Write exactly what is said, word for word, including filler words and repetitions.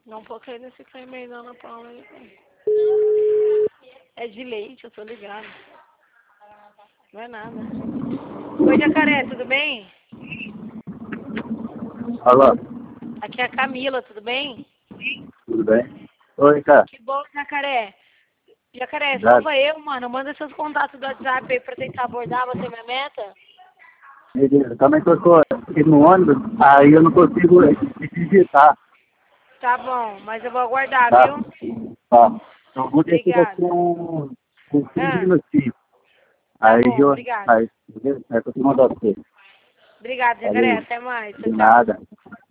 Não coloquei nesse creme aí não na Paula aí. É de leite, eu tô ligado. Não é nada. Oi, Jacaré, tudo bem? Alô, Aqui é a Camila, tudo bem? tudo bem? Oi, cara. Que bom, Jacaré. Jacaré, Já. salva eu, mano. Manda seus contatos do WhatsApp aí pra tentar abordar você, minha meta. Beleza, também tô tô aqui no ônibus, aí eu não consigo digitar, Tá bom, mas eu vou aguardar, tá? viu? Tá. Eu vou descer daqui Obrigada. um, uns quinze Ah, minutinhos. tá Aí bom, eu, obrigada. aí, beleza? Aí eu tô te mandando pra você. Obrigada, Jacaré. Valeu. Até mais. Tchau, De tchau. nada.